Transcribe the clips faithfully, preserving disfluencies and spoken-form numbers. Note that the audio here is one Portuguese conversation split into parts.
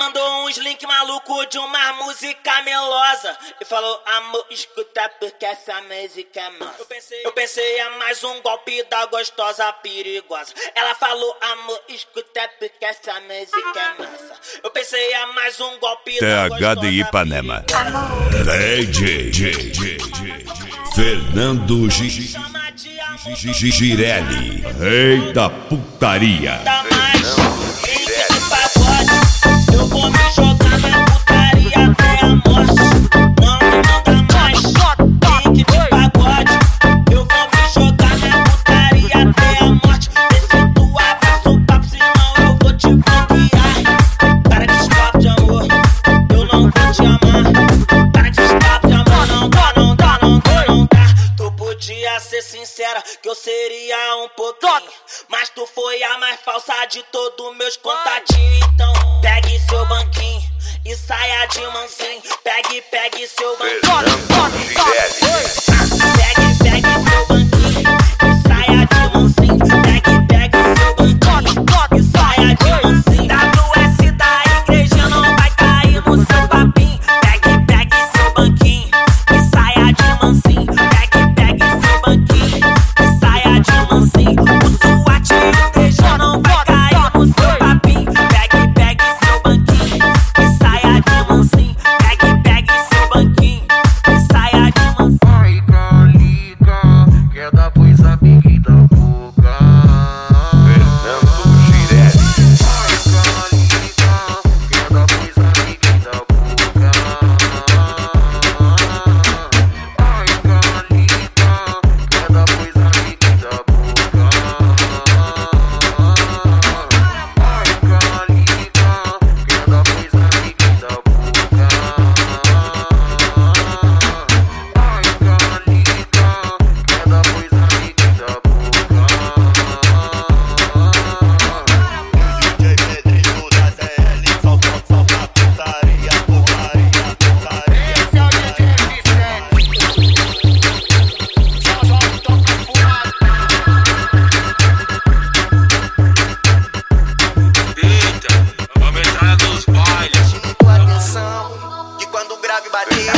mandou uns link maluco de uma música melosa e falou: amor, escuta porque essa música é massa. Eu pensei, eu pensei é mais um golpe da gostosa perigosa. Ela falou: amor, escuta porque essa música é massa. Eu pensei é mais um golpe da gostosa T H de Ipanema. D J Fernando Girelli, rei da putaria. Eu vou me jogar na putaria até a morte. Não me manda mais link de pagode. Eu vou me jogar na putaria até a morte. Vê se tu abraça o papo, senão eu vou te bloquear. Para que esse papo de amor, eu não vou te amar. Para que esse papo de amor, não dá, não dá, não dá, não dá. Tu podia ser sincera que eu seria um pouquinho, mas tu foi a mais falsa de todos meus contatinhos. Então pegue seu banquinho e saia de mansinho. Pegue, pegue seu banquinho. Pegue, pegue seu banquinho e saia de mansinho. Pegue, pegue seu banquinho e saia de mansinho. W S da igreja não vai cair no seu papinho. Pegue, pegue seu banquinho e saia de mansinho. Pegue, pegue seu banquinho e saia de mansinho. O SWAT da igreja não vai cair no seu papinho. Pegue, pegue seu banquinho e saia de mansinho. Pegue, pegue seu banquinho e saia de mansinho. Ai, calica, quer dar pois amiguinho da boca. Fernando Girelli. Ai, calica, quer dar pois amiguinho da boca. Ai, calica, quer dar pois amiguinho da boca. Ai, calica, quer dar pois amiguinho da boca. Ai, calica, quer dar pois amiguinho da boca. D J Pedrinho da C L, solta, solta, putaria, putaria, putaria. Esse é o D J Vicente. Só, só toca fumado. Eita, a metralha dos bailes. Tua atenção, que quando o grave bater,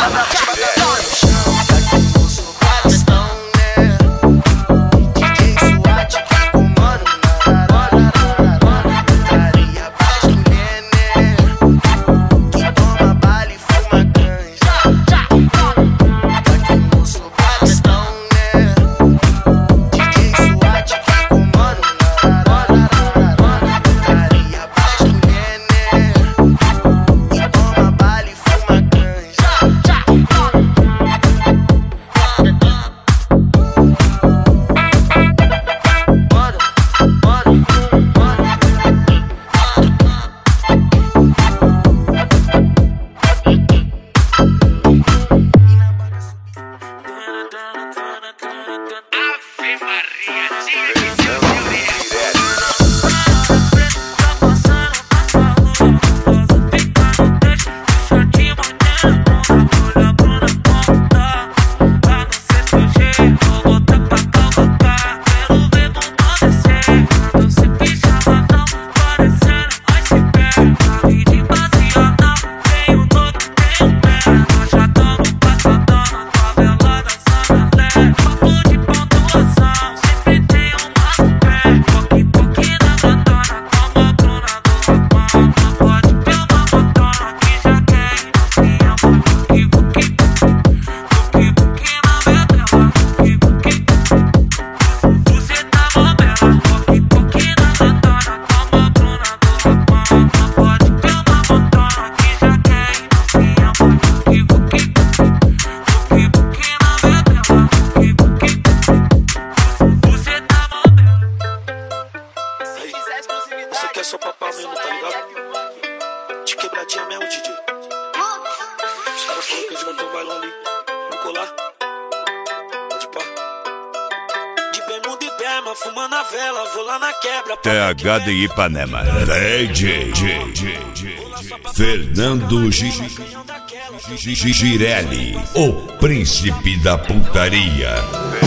Ave Maria, tinha que ser Isso aqui é só papá mesmo, tá ligado? De quebradinha mesmo, D J. Os caras falaram que a gente vai ter um bailão ali. Vamos colar? Pode pá. De bermuda e berma, fumando a vela, vou lá na quebra. T H de Ipanema. D J Fernando Girelli, o príncipe da putaria.